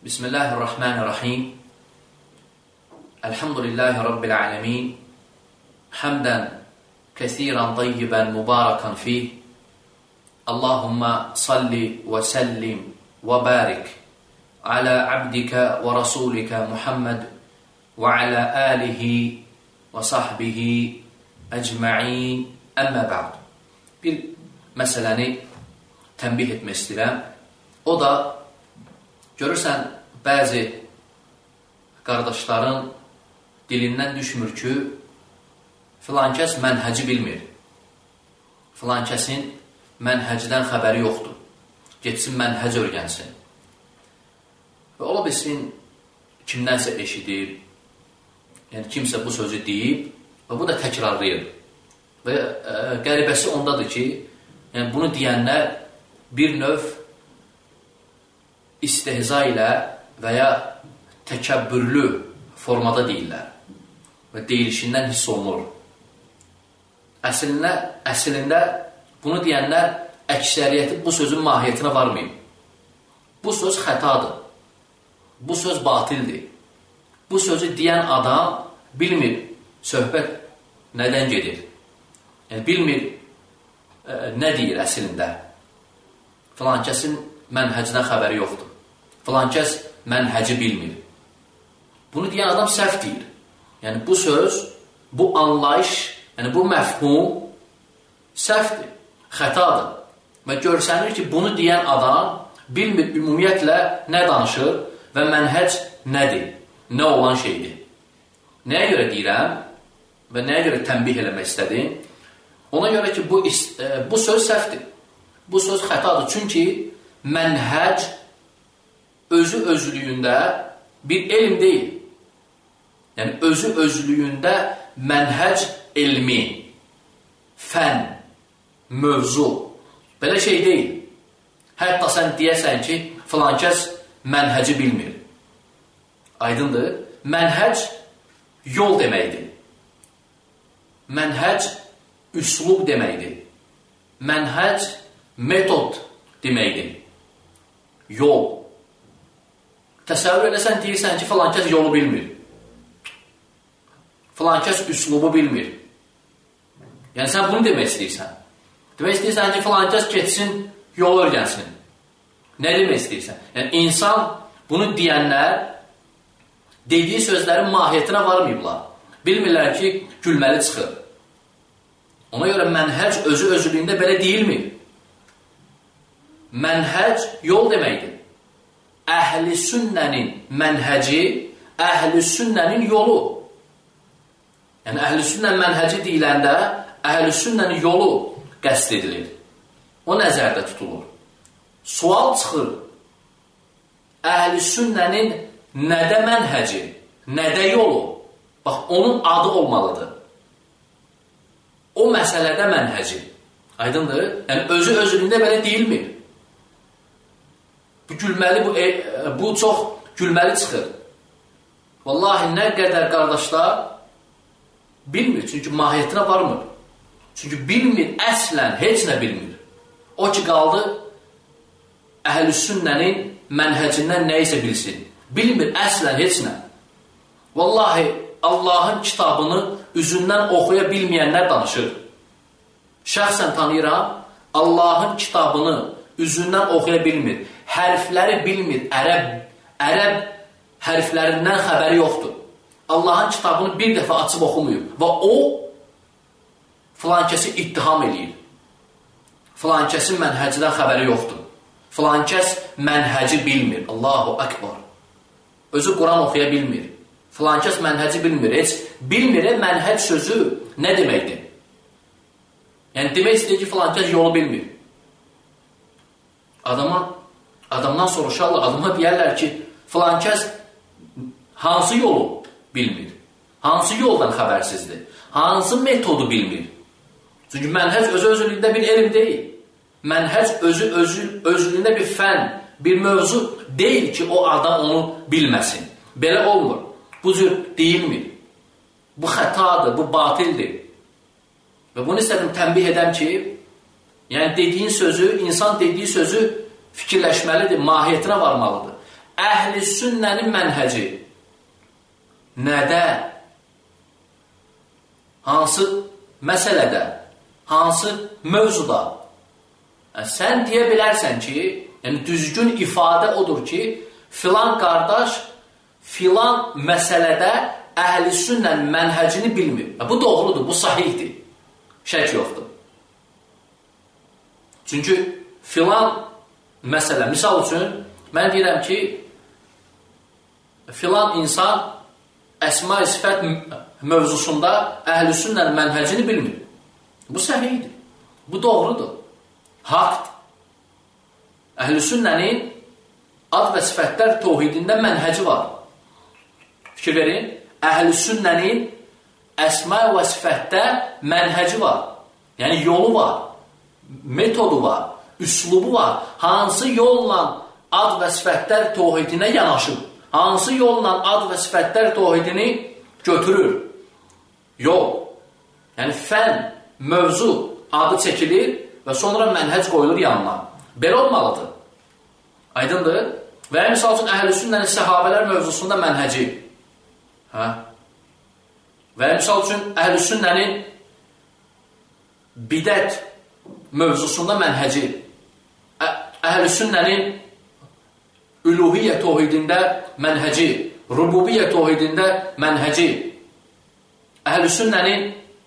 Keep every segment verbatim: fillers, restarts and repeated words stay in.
Bismillahirrahmanirrahim. Elhamdülillahi Rabbil alemin. Hamdan kesiran tayyiban mubarakan fih. Allahumma salli ve sellim ve barik ala abdika ve rasulika Muhammed ve ala alihi ve sahbihi ecma'in. Əmmə ba'd. Bir məsələni tənbih etmək istəyirəm. O da, görürsən, bəzi qardaşların dilindən düşmür ki, filan kəs mənhəci bilmir. Filan kəsin mənhəcdən xəbəri yoxdur. Getsin mənhəc öyrənsin. Və ola bilsin, kimdənsə eşidir, yəni kimsə bu sözü deyib və bu da təkrarlayır. Və ə, qəribəsi ondadır ki, yəni bunu deyənlər bir növ istehza ilə və ya təkəbbürlü formada deyirlər və deyilişindən hiss olunur. Əslində, əslində bunu deyənlər əksəriyyəti bu sözün mahiyyətinə varmayıb. Bu söz xətadır. Bu söz batildir. Bu sözü deyən adam bilmir söhbət nədən gedir. Yəni, bilmir ə, nə deyir əslində. Filan kəsin mənhəcdən xəbəri yoxdur. Filan kəs mənhəci bilmir. Bunu deyən adam səhv deyir. Yəni, bu söz, bu anlayış, yəni bu məfhum səhvdir, xətadır. Və görsənir ki, bunu deyən adam bilmir ümumiyyətlə nə danışır və mənhəc nədir, nə olan şeydir. Nəyə görə deyirəm və nəyə görə tənbih eləmək istədim? Ona görə ki, bu, bu söz səhvdir. Bu söz xətadır. Çünki mənhəc özü özlüyündə bir elm deyil. Yəni, özü özlüyündə mənhəc elmi, fən, mövzu, belə şey deyil. Hətta sən deyəsən ki, filan kəs mənhəci bilmir. Aydındır? Mənhəc yol deməkdir. Mənhəc üslub deməkdir. Mənhəc metod deməkdir. Yol. Təsəvvür edəsən, deyirsən ki, filan kəs yolu bilmir. Filan kəs üslubu bilmir. Yəni, sən bunu demək istəyirsən. Demək istəyirsən ki, filan kəs getsin, yol öyrənsin. Nə demək istəyirsən? Yəni, insan bunu deyənlər dediyi sözlərin mahiyyətinə varmayıblar. Bilmirlər ki, gülməli çıxır. Ona görə mənhəc özü özlüyündə belə deyilmir. Mənhəc yol deməkdir. Əhl-i sünnənin mənhəci, əhl-i sünnənin yolu. Yəni, əhl-i sünnənin mənhəci deyiləndə, əhl-i sünnənin yolu qəsd edilir. O nəzərdə tutulur. Sual çıxır. Əhl-i sünnənin nədə mənhəci, nədə yolu? Bax, onun adı olmalıdır. O məsələdə mənhəci. Aydındır? Yəni, özü özlüyündə belə deyilmir. Bu gülməli, bu, e, bu çox gülməli çıxır. Vallahi, nə qədər qardaşlar bilmir, çünki mahiyyətinə varmır. Çünki bilmir, əslən heç nə bilmir. O ki, qaldı əhl-i sünnənin mənhəcindən nə isə bilsin. Bilmir, əslən heç nə. Vallahi, Allahın kitabını üzündən oxuya bilməyənlər danışır. Şəxsən tanıyıram, Allahın kitabını üzündən oxuya bilmir. Hərfləri bilmir, ərəb, ərəb hərflərindən xəbəri yoxdur. Allahın kitabını bir dəfə açıb oxumuyub və o, filan kəsi ittiham eləyir. Filan kəsin mənhəcidən xəbəri yoxdur. Filan kəs mənhəci bilmir. Allahu Akbar. Özü Quran oxuya bilmir. Filan kəs mənhəci bilmir. Heç bilmir, mənhəc sözü nə deməkdir? Yəni, demək istəyir ki, filan kəs yolu bilmir. Adama, adamdan soruşarlar, adama deyərlər ki, filan kəs hansı yolu bilmir? Hansı yoldan xəbərsizdir? Hansı metodu bilmir? Çünki mənhəc özü özlüyündə bir elm deyil. Mənhəc özü özü özlüyündə bir fən, bir mövzu deyil ki, o adam onu bilməsin. Belə olmur. Bu cür deyilmir. Bu xətadır, bu batildir. Və bunu istədim tənbih edəm ki, yəni dediyin sözü, insan dediyi sözü fikirləşməlidir, mahiyyətinə varmalıdır. əhl-i sünnənin mənhəci nədə? Hansı məsələdə? Hansı mövzuda? Yəni, sən deyə bilərsən ki, yəni düzgün ifadə odur ki, filan qardaş filan məsələdə əhl-i sünnənin mənhəcini bilmir. Bu doğrudur, bu sahihdir. Şək yoxdur. Çünki filan məsələ, misal üçün, mən deyirəm ki, filan insan əsma-i sifət mövzusunda əhl-i sünnənin mənhəcini bilmir. Bu səhiydir. Bu doğrudur. Haqdır. Əhl-i sünnənin ad və sifətlər tohidində mənhəci var. Fikir verin, əhl-i sünnənin əsma və sifətdə mənhəci var. Yəni yolu var, metodu var, üslubu var. Hansı yolla ad və sifətlər tohidinə yanaşır? Hansı yolla ad və sifətlər tohidini götürür? Yol. Yəni fən, mövzu adı çəkilir və sonra mənhəc qoyulur yanına. Belə olmalıdır. Aydındır? Və misal üçün əhl-i sünnənin səhabələr mövzusunda mənhəci. Hə? Və misal üçün əhl-i sünnənin bidət mövzusunda mənhəci. Əhl-i sünnənin üluhiyyə tohidində mənhəci, rububiyyə tohidində mənhəci. Əhl-i sünnənin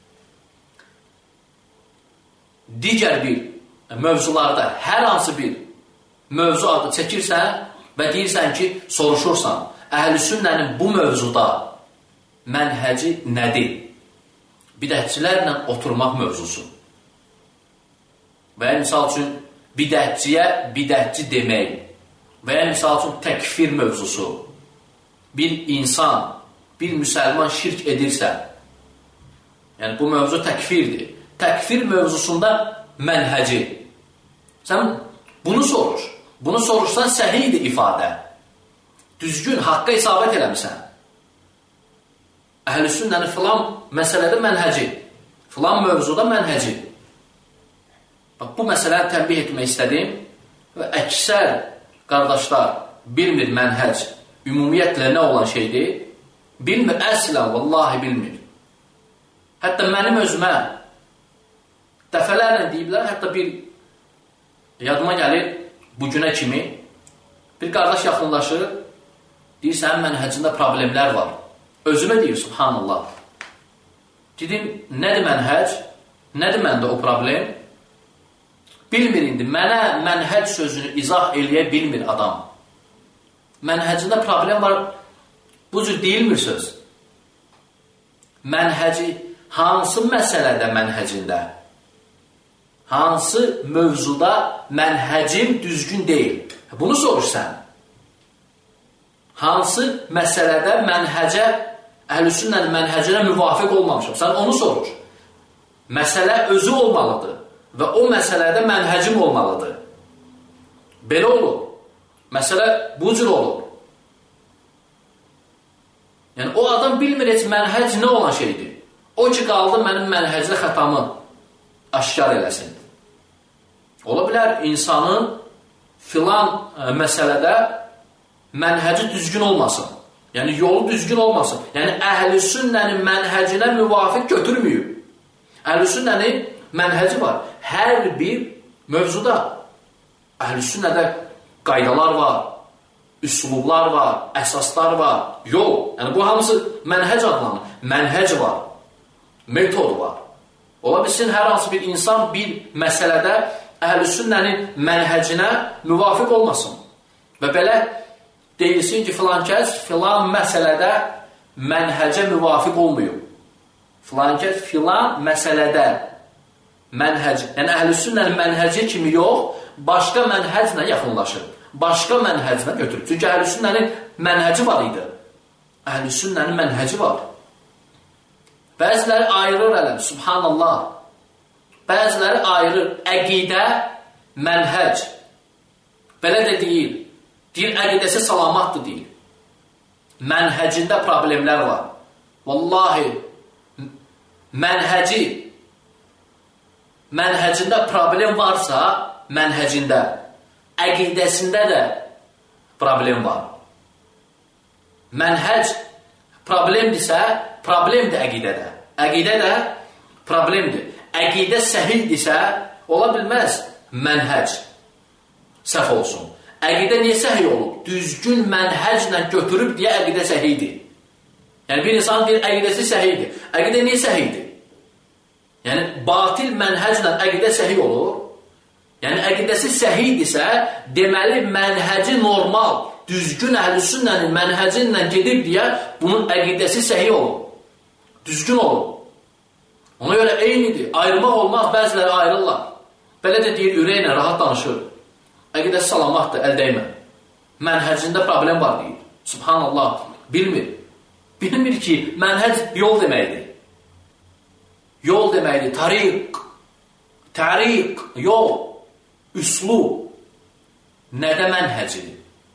digər bir mövzularda hər hansı bir mövzu adı çəkirsən və deyirsən ki, soruşursan, əhl-i sünnənin bu mövzuda mənhəci nədir? Bidətçilərlə oturmaq mövzusu. Və ya misal üçün bidətçiyə bidətçi demək. Və ya misal üçün təkfir mövzusu. Bir insan, bir müsəlman şirk edirsə, yəni bu mövzu təkfirdir. Təkfir mövzusunda mənhəci. Sən bunu soruş. Bunu soruşsan səhiydir ifadə. Düzgün, haqqa isabət eləmişsən. Əhl-i sünnənin filan məsələdə mənhəci, filan mövzuda mənhəci. Bax, bu məsələni tənbih etmək istədim və əksər qardaşlar bilmir mənhəc, ümumiyyətlə nə olan şeydir? Bilmir, əslən, vallahi bilmir. Hətta mənim özümə dəfələrlə deyiblər, hətta bir yadıma gəlir, bugünə kimi bir qardaş yaxınlaşır, deyir, sənin mənhəcində problemlər var. Özümə deyir, subhanallah. Dedim, nədir mənhəc? Nədir məndə o problem? Bilmir indi, mənə mənhəc sözünü izah eləyə bilmir adam. Mənhəcində problem var, bu cür deyilmir söz. Mənhəci hansı məsələdə mənhəcində? Hansı mövzuda mənhəcim düzgün deyil? Bunu soruş sən. Hansı məsələdə mənhəcə, əhl-i sünnənin mənhəcinə müvafiq olmamışam? Sən onu soruş. Məsələ özü olmalıdır və o məsələdə mənhəcim olmalıdır. Belə olur. Məsələ bu cür olur. Yəni, o adam bilmir heç mənhəc nə olan şeydir. O ki, qaldı mənim mənhəcdə xətamı aşkar eləsin. Ola bilər insanın filan ə, məsələdə mənhəci düzgün olmasın. Yəni, yolu düzgün olmasın. Yəni, əhl-i sünnənin mənhəcinə müvafiq götürməyib. Əhl-i sünnənin mənhəci var. Hər bir mövzuda əhl-i sünnədə qaydalar var, üslublar var, əsaslar var, yol. Yəni, bu hamısı mənhəc adlanır. Mənhəc var, metod var. Ola bilsin, hər hansı bir insan bir məsələdə əhl-i sünnənin mənhəcinə müvafiq olmasın. Və belə deyilsin ki, filan kəs filan məsələdə mənhəcə müvafiq olmuyor. Filan kəs filan məsələdə mənhəc, yəni əhl-i sünnənin mənhəci kimi yox, başqa mənhəclə yaxınlaşır. Başqa mənhəclə götürür. Çünki əhl-i sünnənin mənhəci var idi. Əhl-i sünnənin mənhəci var. Bəziləri ayırır ələm, subhanallah. Bəziləri ayırır əqidə, mənhəc. Belə də deyil. Deyir, əqidəsi salamatdır, deyil. Mənhəcində problemlər var. Vallahi, mənhəci, mənhəcində problem varsa, mənhəcində, əqidəsində də problem var. mənhəc problemdirsə, problemdir əqidədə. Əqidə də problemdir. Əqidə səhildirsə, ola bilməz mənhəc səhv olsun. Əqidə niyə səhiy olub? Düzgün mənhəclə götürüb deyə əqidə səhiyydir. Yəni, bir insan deyir, əqidəsi səhiydir. Əqidə niyə səhiydir? Yəni, batil mənhəclə əqidə səhiy olur. Yəni, əqidəsi səhiydirsə, deməli, mənhəci normal, düzgün əhl-i-sünnənin mənhəcinlə gedib deyə bunun əqidəsi səhiy olur. Düzgün olur. Ona görə eynidir. Ayrılmaq olmaz, bəziləri ayrılırlar. Belə də deyir, ürəklə rahat danışır. Əqidəsi salamatdır, əl dəymə. Mənhəcində problem var, deyir. Subhanallah, bilmir. Bilmir ki, mənhəc yol deməkdir. Yol deməkdir, tariq, təriq, yol, üslub. Nədə mənhəcidir?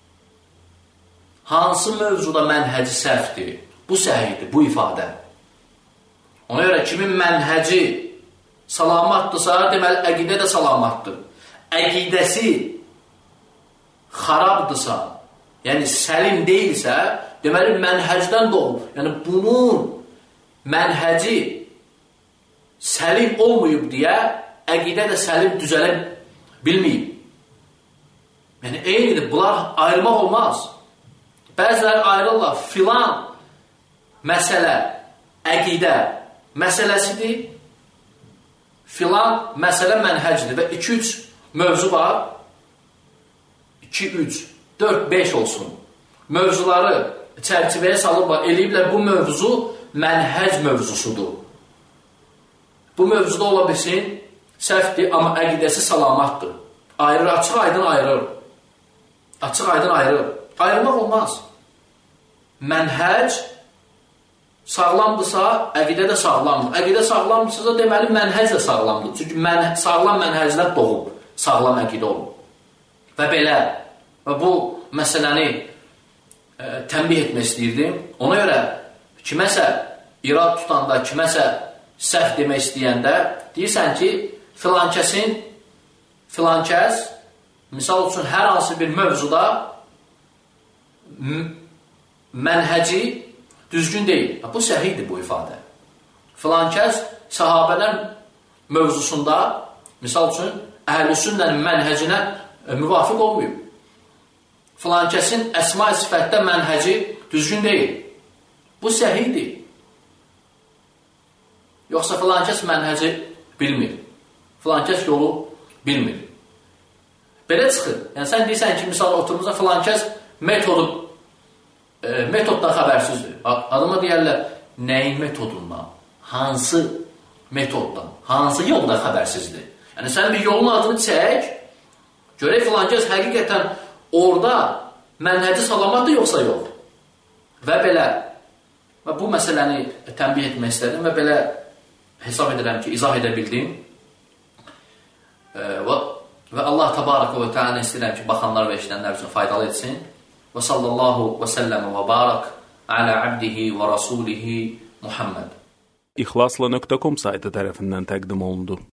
Hansı mövzuda mənhəci səhvdir? Bu səhiydir, bu ifadə. Ona görə kimin mənhəci salamatdırsa, deməli, əqidə də salamatdır. Əqidəsi xarabdırsa, yəni səlim deyilsə, deməli, mənhəcdən doğub. Yəni, bunun mənhəci səlim olmayıb deyə, əqidə də səlim düzələ bilməyib. Yəni, eynidir, bunlar ayrılmaq olmaz. Bəziləri ayrılırlar, filan məsələ, əqidə məsələsidir, filan məsələ mənhəcdir və iki üç mövzu var, iki üç, dörd beş olsun. Mövzuları çərçivəyə salıblar, eləyiblər, bu mövzu mənhəc mövzusudur. Bu mövzuda ola bilsin, səhvdir, amma əqidəsi salamatdır. Ayırır, açıq aydın ayırır. Açıq aydın ayırır. Ayırmaq olmaz. Mənhəc sağlamdırsa, əqidə də sağlamdır. Əqidə sağlamdırsa, deməli, mənhəc də sağlamdır. Çünki mən, sağlam mənhəclər doğub, sağlam əqidə olub. Və belə, və bu məsələni e, tənbih etmək istəyirdim. Ona görə kiməsə irad tutanda, kiməsə səhv demək istəyəndə deyirsən ki, filankəsin, filankəs, misal üçün, hər hansı bir mövzuda mənhəci düzgün deyil. Bu səhiydir bu ifadə. Filankəs sahabələr mövzusunda, misal üçün, əhl-i-sünnənin mənhəcinə e, müvafiq olmayıb. Filankəsin əsma-i sifətdə mənhəci düzgün deyil. Bu səhiydir. Yoxsa filankəs mənhəci bilmir. Filankəs yolu bilmir. Belə çıxır. Yəni, sən deyirsən ki, misal oturumuzda filankəs metodu, e, metoddan xəbərsizdir. Adama deyərlər, nəyin metodundan? Hansı metoddan? Hansı yolda xəbərsizdir? Yəni, sən bir yolun adını çək, görək filankəs həqiqətən orada mənhəci salamatdır, yoxsa yox? Və belə, və bu məsələni tənbih etmək istədim və belə hesab edirəm ki, izah edə bildim. Və, və Allah təbarək və təala istəyirəm ki, baxanlar və işlənlər üçün faydalı etsin. Və sallallahu və səlləm və barak alə abdihi və rasulihi Muhammed. İxlasla nöqtə com saytı tərəfindən təqdim olundu.